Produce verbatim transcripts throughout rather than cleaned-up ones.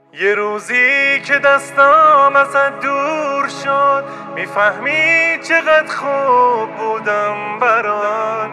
یه روزی که دستام ازت دور شد، میفهمی چقدر خوب بودم برات.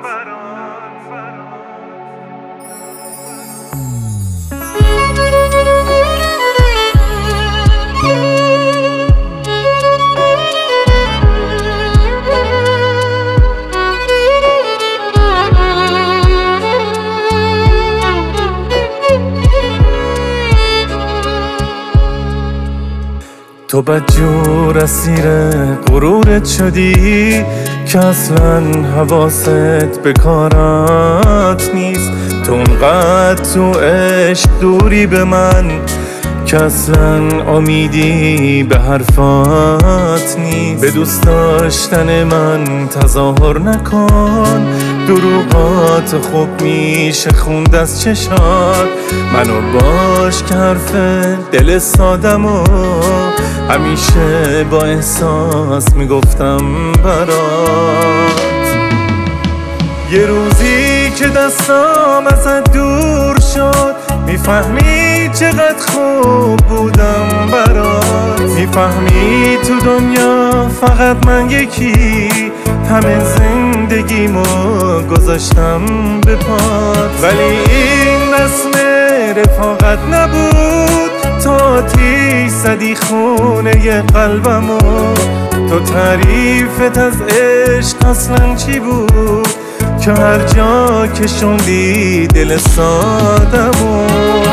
تو بدجور اسیر غرورت شدی که اصلا حواست به کارات نیست. تو اونقدر تو عشق دوری به من که اصلا امیدی به حرفات نیست. به دوست داشتن من تظاهر نکن، دروغات خوب میشه خوند از چشات. منو باش که حرف دل سادمو همیشه با احساس میگفتم برات. یه روزی که دستام ازت دور شد، میفهمی چقدر خوب بودم برات. میفهمی تو دنیا فقط من یکی همه زندگیمو گذاشتم به پات. ولی این رسم رفاقت نبود، تو آتیش زدی خونه قلبمو. تو تعریفت از عشق اصلا چی بود که هر جا که شوندی دل سادمو.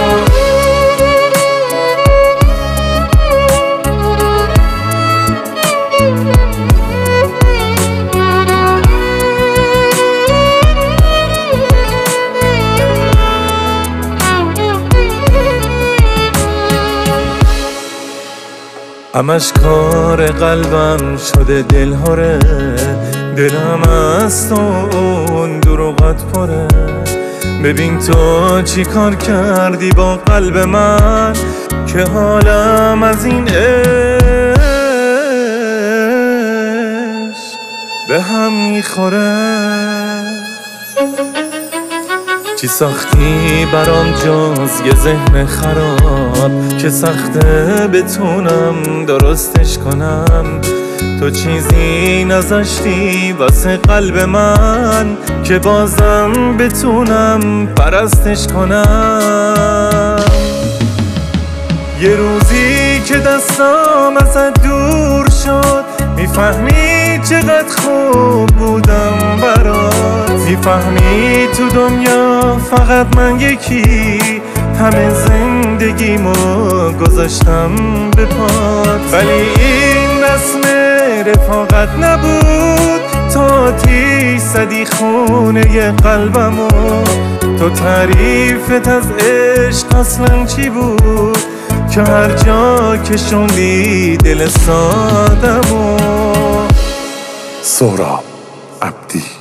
همش کار قلبم شده دلهاره، دلم از تو اون دروغت پره. ببین تو چی کار کردی با قلب من که حالم از این عشق به هم میخوره. چی ساختی برام جز یه ذهن خراب که سخته بتونم درستش کنم. تو چیزی نذاشتی واسه قلب من که بازم بتونم پرستش کنم. یه روزی که دستام ازت دور شد، میفهمی چقدر خوب بودم برات. میفهمی تو دنیا فقط من یکی همه زندگیمو گذاشتم به پات. ولی این رسم رفاقت نبود، تو آتیش زدی خونه قلبمو. تو تعریفت از عشق اصلا چی بود که هر جا که شوندی دل سادمو. سهراب عبدی.